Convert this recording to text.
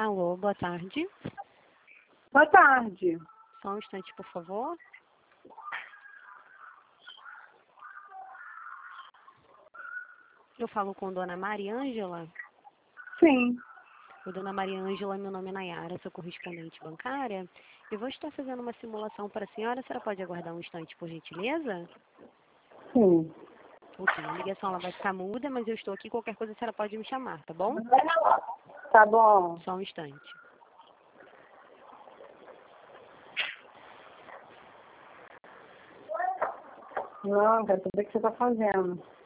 Alô, boa tarde. Boa tarde. Só um instante, por favor. Eu falo com Dona Maria Ângela. Sim. O Dona Maria Ângela, meu nome é Nayara, sou correspondente bancária. Eu vou estar fazendo uma simulação para a senhora. A senhora pode aguardar um instante, por gentileza? Sim. Ok, a ligação ela vai ficar muda, mas eu estou aqui. Qualquer coisa a senhora pode me chamar, tá bom? Tá bom. Só um instante. Não, quero saber o que você tá fazendo.